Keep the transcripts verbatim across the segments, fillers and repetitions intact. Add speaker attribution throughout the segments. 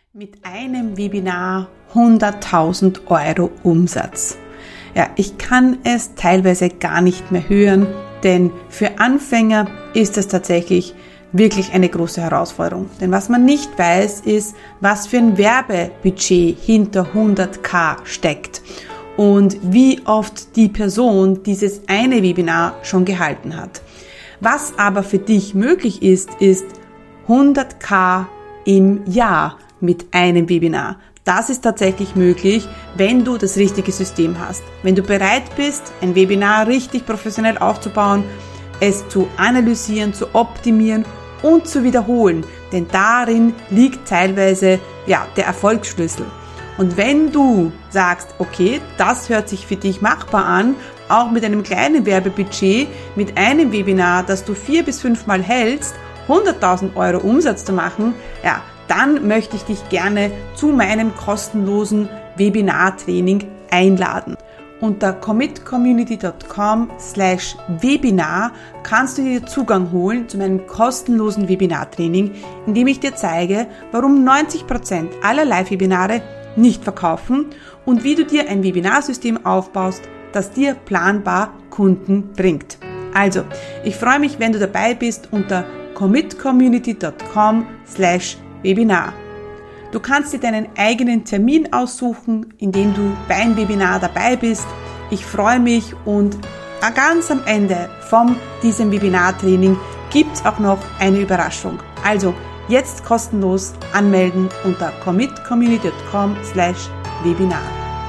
Speaker 1: Mit einem Webinar hunderttausend Euro Umsatz. Ja, ich kann es teilweise gar nicht mehr hören, denn für Anfänger ist es tatsächlich wirklich eine große Herausforderung. Denn was man nicht weiß, ist, was für ein Werbebudget hinter hunderttausend steckt und wie oft die Person dieses eine Webinar schon gehalten hat. Was aber für dich möglich ist, ist hunderttausend im Jahr mit einem Webinar. Das ist tatsächlich möglich, wenn du das richtige System hast. Wenn du bereit bist, ein Webinar richtig professionell aufzubauen, es zu analysieren, zu optimieren und zu wiederholen. Denn darin liegt teilweise ja, der Erfolgsschlüssel. Und wenn du sagst, okay, das hört sich für dich machbar an, auch mit einem kleinen Werbebudget, mit einem Webinar, das du vier bis fünf Mal hältst, hunderttausend Euro Umsatz zu machen, ja, dann möchte ich dich gerne zu meinem kostenlosen Webinar-Training einladen. Unter commitcommunity.com slash Webinar kannst du dir Zugang holen zu meinem kostenlosen Webinar-Training, in dem ich dir zeige, warum neunzig Prozent aller Live-Webinare nicht verkaufen und wie du dir ein Webinarsystem aufbaust, das dir planbar Kunden bringt. Also, ich freue mich, wenn du dabei bist unter commitcommunity.com slash Webinar. Du kannst dir deinen eigenen Termin aussuchen, in dem du beim Webinar dabei bist. Ich freue mich und ganz am Ende von diesem Webinar-Training gibt es auch noch eine Überraschung. Also jetzt kostenlos anmelden unter commitcommunity.com slash Webinar.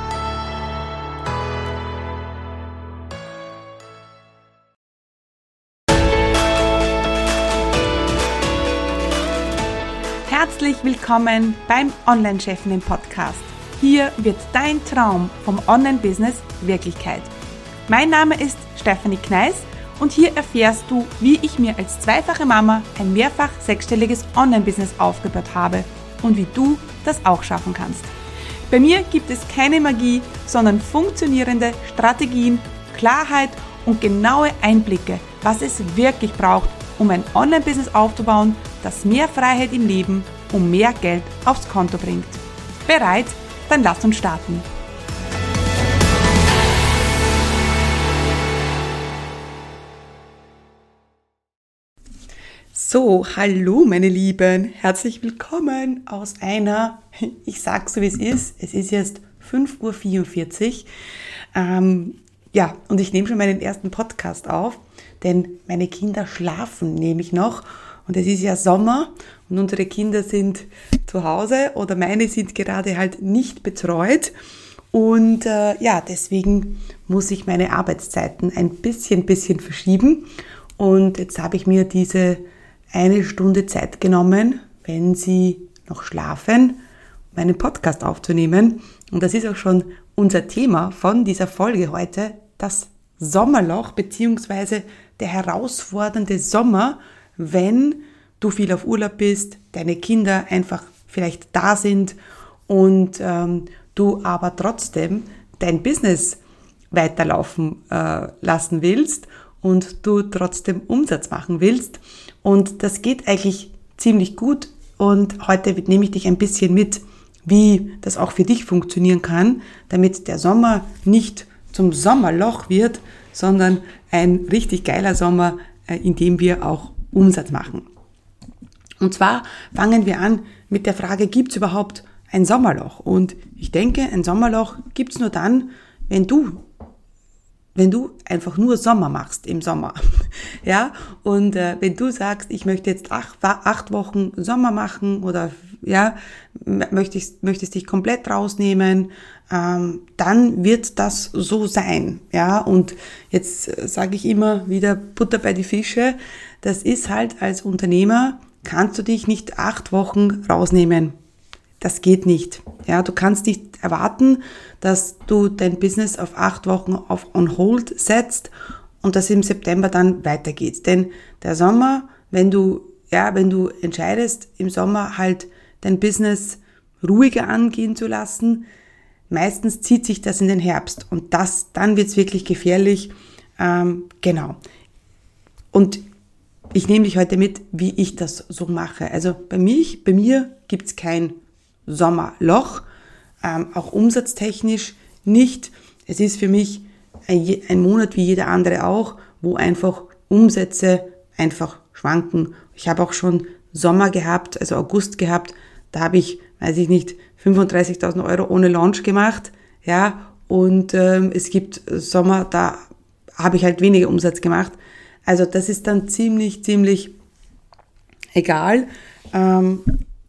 Speaker 1: Herzlich willkommen beim Online-Chefinnen-Podcast. Hier wird dein Traum vom Online-Business Wirklichkeit. Mein Name ist Stefanie Kneis und hier erfährst du, wie ich mir als zweifache Mama ein mehrfach sechsstelliges Online-Business aufgebaut habe und wie du das auch schaffen kannst. Bei mir gibt es keine Magie, sondern funktionierende Strategien, Klarheit und genaue Einblicke, was es wirklich braucht, um ein Online-Business aufzubauen, das mehr Freiheit im Leben und mehr Geld aufs Konto bringt. Bereit? Dann lass uns starten. So, hallo meine Lieben, herzlich willkommen aus einer, ich sag's so wie es ist, es ist jetzt fünf Uhr vierundvierzig, ähm, ja, und ich nehme schon meinen ersten Podcast auf, denn meine Kinder schlafen nämlich noch und es ist ja Sommer und unsere Kinder sind zu Hause oder meine sind gerade halt nicht betreut und äh, ja, deswegen muss ich meine Arbeitszeiten ein bisschen, bisschen verschieben und jetzt habe ich mir diese eine Stunde Zeit genommen, wenn sie noch schlafen, um einen Podcast aufzunehmen und das ist auch schon unser Thema von dieser Folge heute, das Sommerloch bzw. der herausfordernde Sommer, wenn du viel auf Urlaub bist, deine Kinder einfach vielleicht da sind und ähm, du aber trotzdem dein Business weiterlaufen äh, lassen willst und du trotzdem Umsatz machen willst. Und das geht eigentlich ziemlich gut und heute nehme ich dich ein bisschen mit, wie das auch für dich funktionieren kann, damit der Sommer nicht zum Sommerloch wird, sondern ein richtig geiler Sommer, in dem wir auch Umsatz machen. Und zwar fangen wir an mit der Frage, gibt es überhaupt ein Sommerloch? Und ich denke, ein Sommerloch gibt es nur dann, wenn du, wenn du einfach nur Sommer machst im Sommer. Ja, und äh, wenn du sagst, ich möchte jetzt acht, acht Wochen Sommer machen oder ja, möchtest, möchtest dich komplett rausnehmen, ähm, dann wird das so sein. Ja, und jetzt äh, sage ich immer wieder Butter bei die Fische. Das ist halt als Unternehmer, kannst du dich nicht acht Wochen rausnehmen. Das geht nicht. Ja, du kannst nicht erwarten, dass du dein Business auf acht Wochen auf on hold setzt und das im September dann weitergeht. Denn der Sommer, wenn du, ja, wenn du entscheidest, im Sommer halt dein Business ruhiger angehen zu lassen, meistens zieht sich das in den Herbst und das, dann wird's wirklich gefährlich. Ähm, genau. Und ich nehme dich heute mit, wie ich das so mache. Also bei mir, bei mir gibt's kein Sommerloch, ähm, auch umsatztechnisch nicht. Es ist für mich ein, ein Monat wie jeder andere auch, wo einfach Umsätze einfach schwanken. Ich habe auch schon Sommer gehabt, also August gehabt, da habe ich, weiß ich nicht, fünfunddreißigtausend Euro ohne Launch gemacht, ja, und ähm, es gibt Sommer, da habe ich halt weniger Umsatz gemacht. Also das ist dann ziemlich, ziemlich egal. Ähm,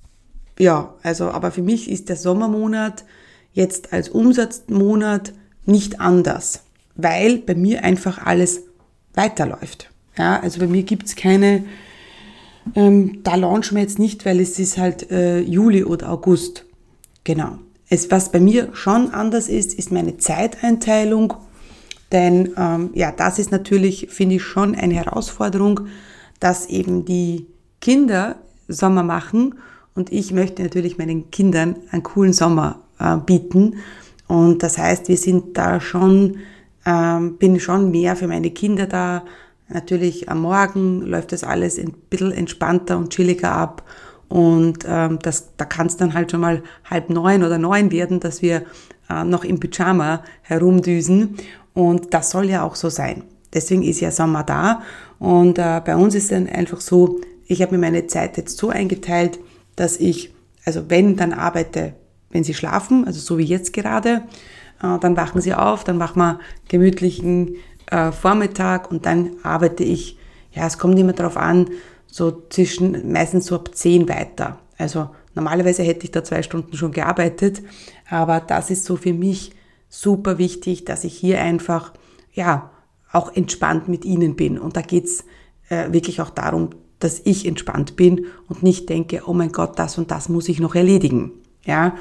Speaker 1: ja, also, aber für mich ist der Sommermonat jetzt als Umsatzmonat nicht anders, weil bei mir einfach alles weiterläuft. Ja, also bei mir gibt's keine, ähm, da launchen wir jetzt nicht, weil es ist halt äh, Juli oder August. Genau. Es, was bei mir schon anders ist, ist meine Zeiteinteilung, denn ähm, ja, das ist natürlich, finde ich, schon eine Herausforderung, dass eben die Kinder Sommer machen und ich möchte natürlich meinen Kindern einen coolen Sommer äh, bieten und das heißt, wir sind da schon, ähm, bin schon mehr für meine Kinder da. Natürlich am Morgen läuft das alles ein bisschen entspannter und chilliger ab und ähm, das, da kann es dann halt schon mal halb neun oder neun werden, dass wir äh, noch im Pyjama herumdüsen und das soll ja auch so sein. Deswegen ist ja Sommer da und äh, bei uns ist es dann einfach so, ich habe mir meine Zeit jetzt so eingeteilt, dass ich, also wenn, dann arbeite, wenn sie schlafen, also so wie jetzt gerade, äh, dann wachen sie auf, dann machen wir gemütlichen äh, Vormittag und dann arbeite ich, ja, es kommt immer darauf an, so zwischen, meistens so ab zehn weiter. Also normalerweise hätte ich da zwei Stunden schon gearbeitet, aber das ist so für mich super wichtig, dass ich hier einfach, ja, auch entspannt mit ihnen bin. Und da geht's äh, wirklich auch darum, dass ich entspannt bin und nicht denke, oh mein Gott, das und das muss ich noch erledigen. Ja.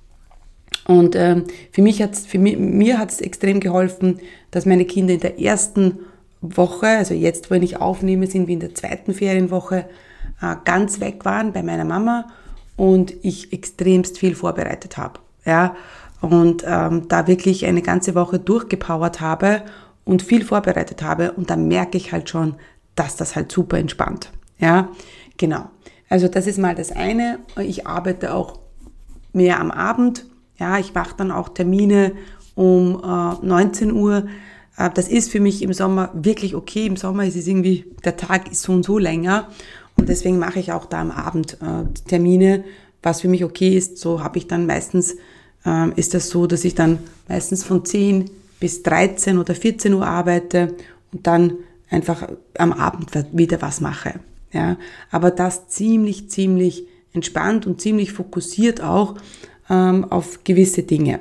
Speaker 1: Und ähm, für mich hat's, für mich, mir hat es extrem geholfen, dass meine Kinder in der ersten Woche, also jetzt, wenn ich aufnehme, sind wir in der zweiten Ferienwoche, äh, ganz weg waren bei meiner Mama und ich extremst viel vorbereitet habe. Ja. Und ähm, da wirklich eine ganze Woche durchgepowert habe und viel vorbereitet habe und dann merke ich halt schon, dass das halt super entspannt. Ja, genau. Also das ist mal das eine. Ich arbeite auch mehr am Abend. Ja, ich mache dann auch Termine um äh, neunzehn Uhr. Äh, das ist für mich im Sommer wirklich okay. Im Sommer ist es irgendwie, der Tag ist so und so länger und deswegen mache ich auch da am Abend äh, Termine, was für mich okay ist. So habe ich dann meistens, äh, ist das so, dass ich dann meistens von zehn bis dreizehn oder vierzehn Uhr arbeite und dann einfach am Abend wieder was mache. Ja, aber das ziemlich, ziemlich entspannt und ziemlich fokussiert auch ähm, auf gewisse Dinge.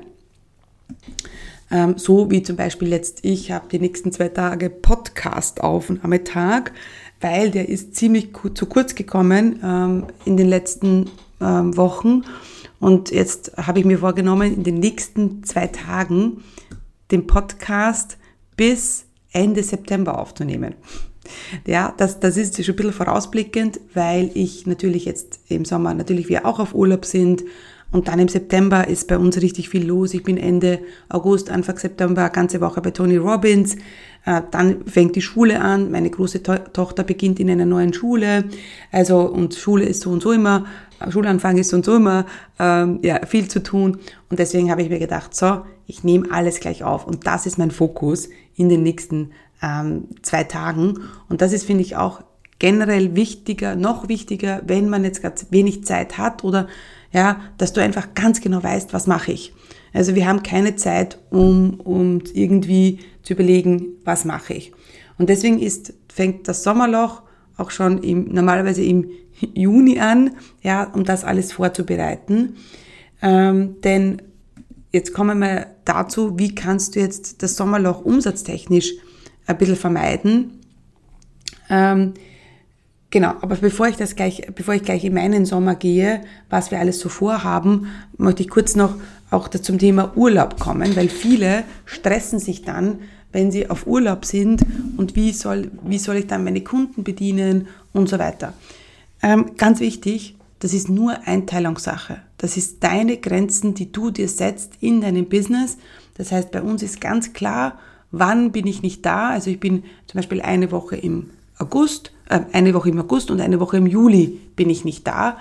Speaker 1: Ähm, so wie zum Beispiel jetzt, ich habe die nächsten zwei Tage Podcast-Aufnahmetag, weil der ist ziemlich zu kurz gekommen ähm, in den letzten ähm, Wochen. Und jetzt habe ich mir vorgenommen, in den nächsten zwei Tagen den Podcast bis Ende September aufzunehmen. Ja, das, das ist schon ein bisschen vorausblickend, weil ich natürlich jetzt im Sommer natürlich wir auch auf Urlaub sind und dann im September ist bei uns richtig viel los. Ich bin Ende August, Anfang September eine ganze Woche bei Tony Robbins. Dann fängt die Schule an. Meine große to- Tochter beginnt in einer neuen Schule. Also, und Schule ist so und so immer, Schulanfang ist so und so immer, ähm, ja, viel zu tun. Und deswegen habe ich mir gedacht, so, ich nehme alles gleich auf. Und das ist mein Fokus in den nächsten ähm, zwei Tagen. Und das ist, finde ich, auch generell wichtiger, noch wichtiger, wenn man jetzt gerade wenig Zeit hat oder, ja, dass du einfach ganz genau weißt, was mache ich. Also wir haben keine Zeit, um, um irgendwie zu überlegen, was mache ich. Und deswegen ist, fängt das Sommerloch auch schon im, normalerweise im Juni an, ja, um das alles vorzubereiten. Ähm, denn jetzt kommen wir dazu, wie kannst du jetzt das Sommerloch umsatztechnisch ein bisschen vermeiden. Ähm, Genau, aber bevor ich das gleich, bevor ich gleich in meinen Sommer gehe, was wir alles so vorhaben, möchte ich kurz noch auch zum Thema Urlaub kommen, weil viele stressen sich dann, wenn sie auf Urlaub sind und wie soll, wie soll ich dann meine Kunden bedienen und so weiter. Ähm, ganz wichtig, das ist nur Einteilungssache. Das ist deine Grenzen, die du dir setzt in deinem Business. Das heißt, bei uns ist ganz klar, wann bin ich nicht da. Also ich bin zum Beispiel eine Woche im August, äh, eine Woche im August und eine Woche im Juli bin ich nicht da.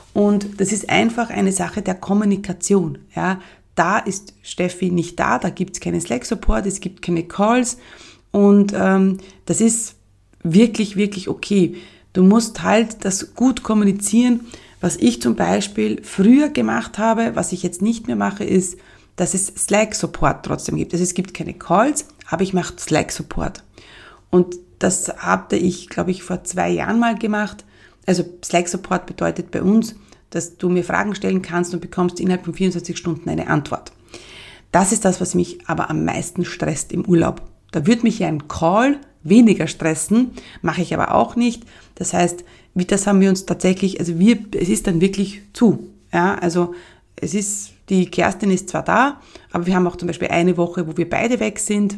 Speaker 1: Und das ist einfach eine Sache der Kommunikation. Ja, da ist Steffi nicht da, da gibt es keinen Slack-Support, es gibt keine Calls und ähm, das ist wirklich, wirklich okay. Du musst halt das gut kommunizieren. Was ich zum Beispiel früher gemacht habe, was ich jetzt nicht mehr mache, ist, dass es Slack-Support trotzdem gibt. Also es gibt keine Calls, aber ich mache Slack-Support. Und das hatte ich, glaube ich, vor zwei Jahren mal gemacht. Also Slack-Support bedeutet bei uns, dass du mir Fragen stellen kannst und bekommst innerhalb von vierundzwanzig Stunden eine Antwort. Das ist das, was mich aber am meisten stresst im Urlaub. Da würde mich ja ein Call weniger stressen, mache ich aber auch nicht. Das heißt, wie das haben wir uns tatsächlich, also wir, es ist dann wirklich zu. Ja, also es ist, die Kerstin ist zwar da, aber wir haben auch zum Beispiel eine Woche, wo wir beide weg sind.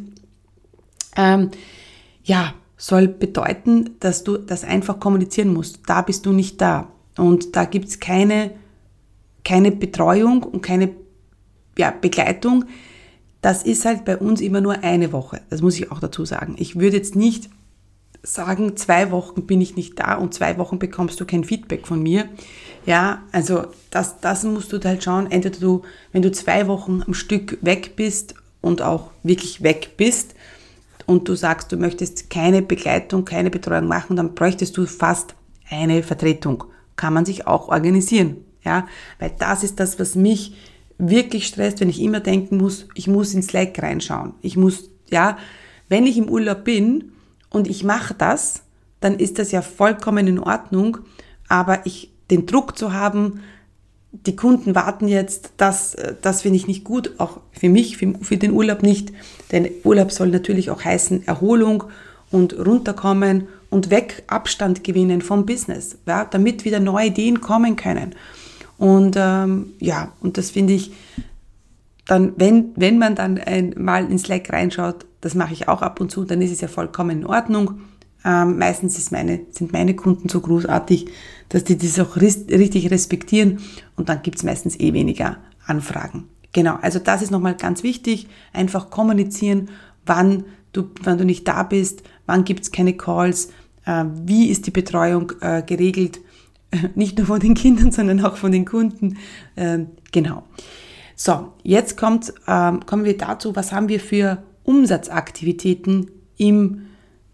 Speaker 1: Ähm, ja, soll bedeuten, dass du das einfach kommunizieren musst. Da bist du nicht da. Und da gibt's keine, keine Betreuung und keine ja, Begleitung. Das ist halt bei uns immer nur eine Woche. Das muss ich auch dazu sagen. Ich würde jetzt nicht sagen, zwei Wochen bin ich nicht da und zwei Wochen bekommst du kein Feedback von mir. Ja, also das, das musst du halt schauen. Entweder du, wenn du zwei Wochen am Stück weg bist und auch wirklich weg bist und du sagst, du möchtest keine Begleitung, keine Betreuung machen, dann bräuchtest du fast eine Vertretung. Kann man sich auch organisieren. Ja, weil das ist das, was mich wirklich stresst, wenn ich immer denken muss, ich muss in Slack reinschauen. Ich muss, ja, wenn ich im Urlaub bin und ich mache das, dann ist das ja vollkommen in Ordnung, aber ich, den Druck zu haben, die Kunden warten jetzt, das, das finde ich nicht gut, auch für mich, für, für den Urlaub nicht, denn Urlaub soll natürlich auch heißen Erholung und runterkommen und weg Abstand gewinnen vom Business, ja, damit wieder neue Ideen kommen können. Und ähm, ja, und das finde ich dann, wenn, wenn man dann ein, mal in Slack reinschaut, das mache ich auch ab und zu, dann ist es ja vollkommen in Ordnung. Ähm, meistens ist meine, sind meine Kunden so großartig, dass die das auch ris- richtig respektieren und dann gibt es meistens eh weniger Anfragen. Genau, also das ist nochmal ganz wichtig, einfach kommunizieren, wann du, wann du nicht da bist, wann gibt es keine Calls, äh, wie ist die Betreuung äh, geregelt, nicht nur von den Kindern, sondern auch von den Kunden. Ähm, genau. So, jetzt kommt, ähm, kommen wir dazu, was haben wir für Umsatzaktivitäten im,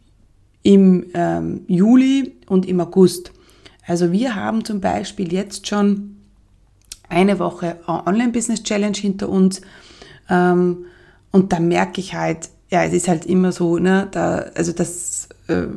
Speaker 1: im ähm, Juli und im August. Also wir haben zum Beispiel jetzt schon eine Woche Online-Business-Challenge hinter uns ähm, und da merke ich halt, ja, es ist halt immer so, ne, da, also das, äh,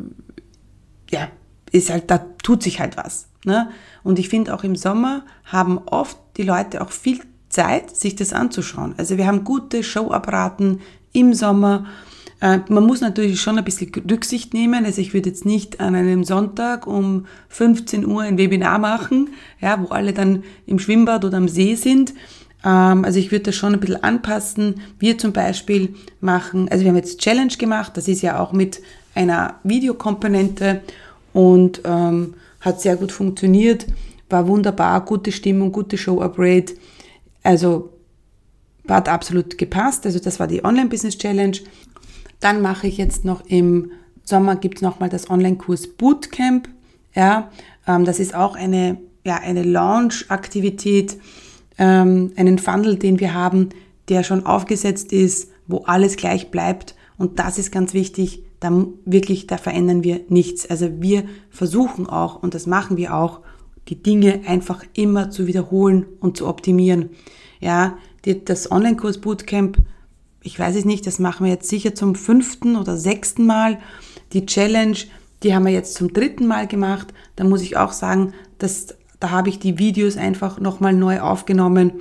Speaker 1: ja, ist halt, da tut sich halt was. Ne? Und ich finde auch im Sommer haben oft die Leute auch viel Zeit, sich das anzuschauen. Also wir haben gute Showapparaten im Sommer. Äh, man muss natürlich schon ein bisschen Rücksicht nehmen. Also ich würde jetzt nicht an einem Sonntag um fünfzehn Uhr ein Webinar machen, ja, wo alle dann im Schwimmbad oder am See sind. Ähm, also ich würde das schon ein bisschen anpassen. Wir zum Beispiel machen, also wir haben jetzt Challenge gemacht, das ist ja auch mit einer Videokomponente und ähm, hat sehr gut funktioniert, war wunderbar, gute Stimmung, gute Show-Upgrade, also hat absolut gepasst, also das war die Online-Business-Challenge. Dann mache ich jetzt noch im Sommer, gibt es nochmal das Online-Kurs Bootcamp, ja, ähm, das ist auch eine, ja, eine Launch-Aktivität, ähm, einen Funnel, den wir haben, der schon aufgesetzt ist, wo alles gleich bleibt und das ist ganz wichtig, da wirklich, da verändern wir nichts. Also wir versuchen auch, und das machen wir auch, die Dinge einfach immer zu wiederholen und zu optimieren. Ja, die, das Online-Kurs Bootcamp, ich weiß es nicht, das machen wir jetzt sicher zum fünften oder sechsten Mal. Die Challenge, die haben wir jetzt zum dritten Mal gemacht. Da muss ich auch sagen, dass, da habe ich die Videos einfach nochmal neu aufgenommen.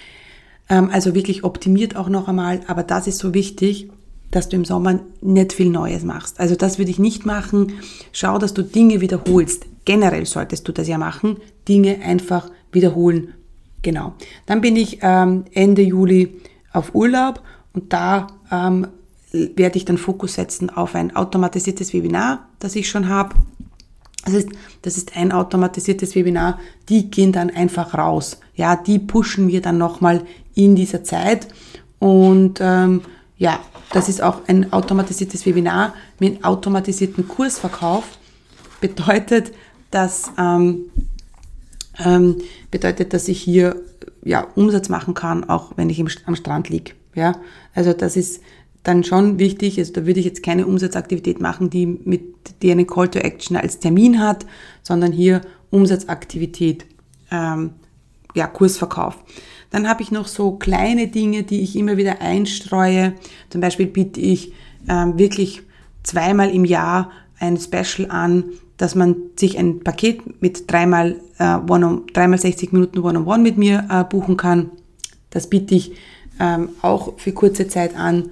Speaker 1: Ähm, also wirklich optimiert auch noch einmal, aber das ist so wichtig, dass du im Sommer nicht viel Neues machst. Also das würde ich nicht machen. Schau, dass du Dinge wiederholst. Generell solltest du das ja machen. Dinge einfach wiederholen. Genau. Dann bin ich ähm, Ende Juli auf Urlaub und da ähm, werde ich dann Fokus setzen auf ein automatisiertes Webinar, das ich schon habe. Das ist, das ist ein automatisiertes Webinar. Die gehen dann einfach raus. Ja, die pushen wir dann nochmal in dieser Zeit und ähm, ja, das ist auch ein automatisiertes Webinar mit automatisierten Kursverkauf. Bedeutet, dass ähm, ähm, bedeutet, dass ich hier ja Umsatz machen kann, auch wenn ich im, am Strand liege. Ja, also das ist dann schon wichtig. Also da würde ich jetzt keine Umsatzaktivität machen, die mit die eine Call to Action als Termin hat, sondern hier Umsatzaktivität, ähm, ja Kursverkauf. Dann habe ich noch so kleine Dinge, die ich immer wieder einstreue. Zum Beispiel biete ich ähm, wirklich zweimal im Jahr ein Special an, dass man sich ein Paket mit dreimal, äh, one dreimal sechzig Minuten One-on-One mit mir äh, buchen kann. Das biete ich ähm, auch für kurze Zeit an.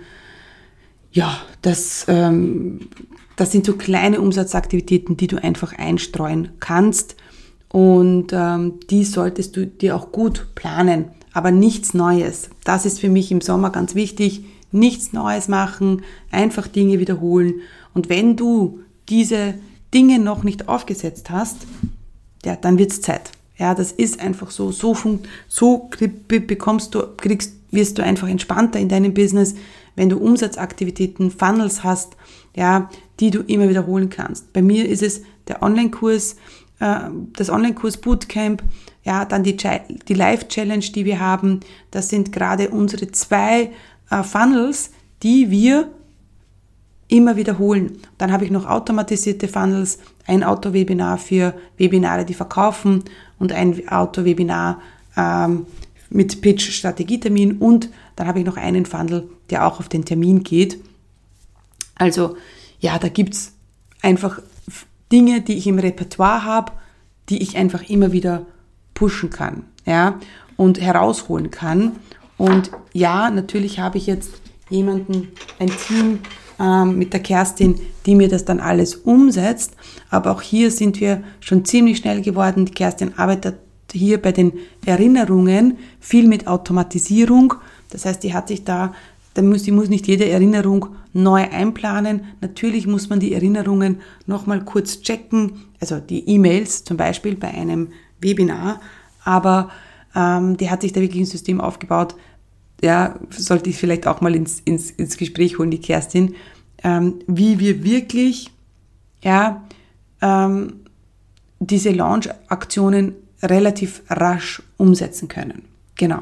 Speaker 1: Ja, das, ähm, das sind so kleine Umsatzaktivitäten, die du einfach einstreuen kannst. Und ähm, die solltest du dir auch gut planen, aber nichts Neues. Das ist für mich im Sommer ganz wichtig. Nichts Neues machen, einfach Dinge wiederholen. Und wenn du diese Dinge noch nicht aufgesetzt hast, ja, dann wird's Zeit. Ja, das ist einfach so. So, fun- so bekommst du, kriegst, wirst du einfach entspannter in deinem Business, wenn du Umsatzaktivitäten, Funnels hast, ja, die du immer wiederholen kannst. Bei mir ist es der Online-Kurs, das Online-Kurs Bootcamp, ja, dann die, die Live-Challenge, die wir haben. Das sind gerade unsere zwei äh, Funnels, die wir immer wiederholen. Dann habe ich noch automatisierte Funnels, ein Auto-Webinar für Webinare, die verkaufen und ein Auto-Webinar ähm, mit Pitch-Strategietermin und dann habe ich noch einen Funnel, der auch auf den Termin geht. Also ja, da gibt's einfach Dinge, die ich im Repertoire habe, die ich einfach immer wieder pushen kann, ja, und herausholen kann. Und ja, natürlich habe ich jetzt jemanden, ein Team ähm, mit der Kerstin, die mir das dann alles umsetzt. Aber auch hier sind wir schon ziemlich schnell geworden. Die Kerstin arbeitet hier bei den Erinnerungen viel mit Automatisierung. Das heißt, die hat sich da Dann muss, die muss nicht jede Erinnerung neu einplanen. Natürlich muss man die Erinnerungen nochmal kurz checken, also die E-Mails zum Beispiel bei einem Webinar, aber ähm, die hat sich da wirklich ein System aufgebaut, ja, sollte ich vielleicht auch mal ins, ins, ins Gespräch holen, die Kerstin, ähm, wie wir wirklich ja, ähm, diese Launch-Aktionen relativ rasch umsetzen können. Genau.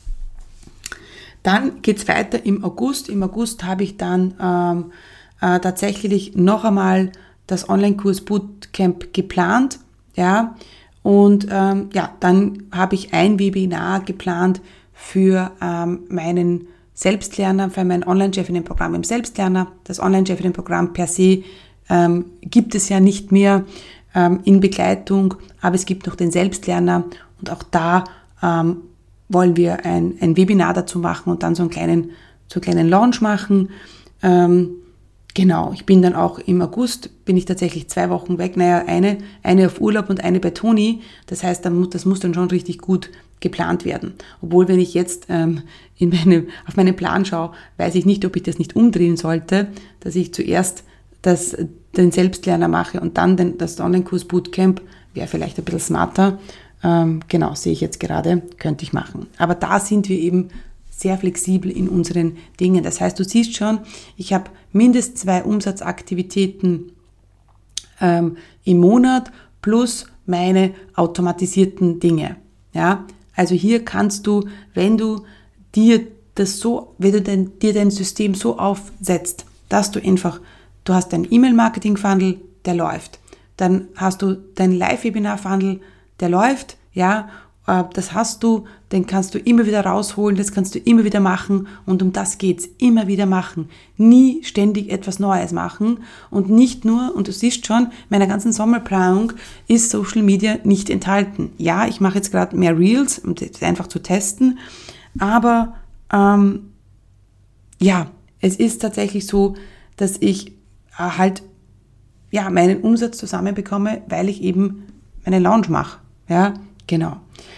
Speaker 1: Dann geht's weiter im August. Im August habe ich dann ähm, äh, tatsächlich noch einmal das Online-Kurs Bootcamp geplant. Ja, und ähm, ja, dann habe ich ein Webinar geplant für ähm, meinen Selbstlerner, für mein Online-Chefinnen-Programm im Selbstlerner. Das Online-Chefinnen-Programm per se ähm, gibt es ja nicht mehr ähm, in Begleitung, aber es gibt noch den Selbstlerner und auch da ähm, wollen wir ein, ein Webinar dazu machen und dann so einen kleinen, so einen kleinen Launch machen. Ähm, genau, ich bin dann auch im August, bin ich tatsächlich zwei Wochen weg, naja, eine, eine auf Urlaub und eine bei Toni. Das heißt, das muss dann schon richtig gut geplant werden. Obwohl, wenn ich jetzt ähm, in meine, auf meinen Plan schaue, weiß ich nicht, ob ich das nicht umdrehen sollte, dass ich zuerst das, den Selbstlerner mache und dann den, das Online-Kurs Bootcamp, wäre vielleicht ein bisschen smarter. Ähm, genau, sehe ich jetzt gerade, könnte ich machen. Aber da sind wir eben sehr flexibel in unseren Dingen. Das heißt, du siehst schon, ich habe mindestens zwei Umsatzaktivitäten ähm, im Monat plus meine automatisierten Dinge. Ja, also hier kannst du, wenn du dir das so, wenn du dein, dir dein System so aufsetzt, dass du einfach, du hast deinen E-Mail-Marketing-Funnel, der läuft. Dann hast du deinen Live-Webinar-Funnel, der läuft, ja, das hast du, den kannst du immer wieder rausholen, das kannst du immer wieder machen und um das geht's, immer wieder machen, nie ständig etwas Neues machen und nicht nur, und du siehst schon, meiner ganzen Sommerplanung ist Social Media nicht enthalten. Ja, ich mache jetzt gerade mehr Reels, um das einfach zu testen, aber ähm, ja, es ist tatsächlich so, dass ich halt ja meinen Umsatz zusammenbekomme, weil ich eben meinen Launch mache. Ja, genau.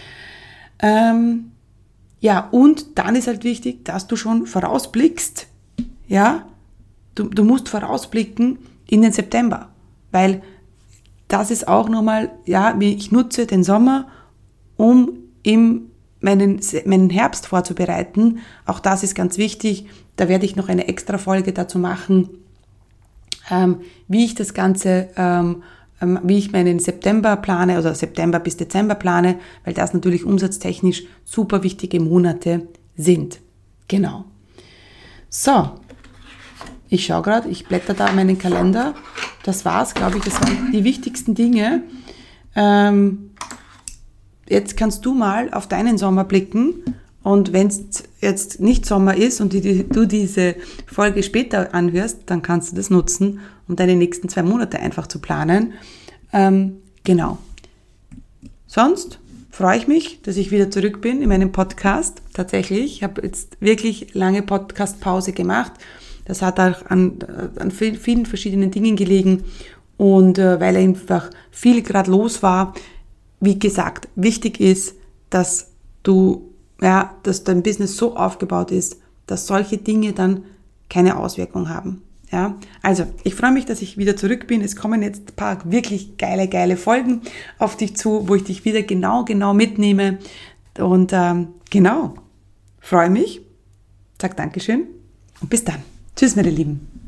Speaker 1: Ähm, ja, und dann ist halt wichtig, dass du schon vorausblickst. Ja, du, du musst vorausblicken in den September, weil das ist auch nochmal, ja, ich nutze den Sommer, um im meinen, meinen Herbst vorzubereiten. Auch das ist ganz wichtig. Da werde ich noch eine extra Folge dazu machen, ähm, wie ich das Ganze ähm, ähm, wie ich meinen September plane oder September bis Dezember plane, weil das natürlich umsatztechnisch super wichtige Monate sind. Genau. So, ich schaue gerade, ich blätter da in meinen Kalender. Das war's, glaube ich, das waren die wichtigsten Dinge. Ähm, jetzt kannst du mal auf deinen Sommer blicken. Und wenn es jetzt nicht Sommer ist und die, du diese Folge später anhörst, dann kannst du das nutzen, um deine nächsten zwei Monate einfach zu planen. Ähm, genau. Sonst freue ich mich, dass ich wieder zurück bin in meinem Podcast. Tatsächlich, ich habe jetzt wirklich lange Podcast-Pause gemacht. Das hat auch an, an vielen verschiedenen Dingen gelegen. Und äh, weil einfach viel gerade los war, wie gesagt, wichtig ist, dass du ja, dass dein Business so aufgebaut ist, dass solche Dinge dann keine Auswirkung haben. Ja, also ich freue mich, dass ich wieder zurück bin. Es kommen jetzt ein paar wirklich geile, geile Folgen auf dich zu, wo ich dich wieder genau, genau mitnehme. Und ähm, genau, freue mich, sag Dankeschön und bis dann. Tschüss, meine Lieben.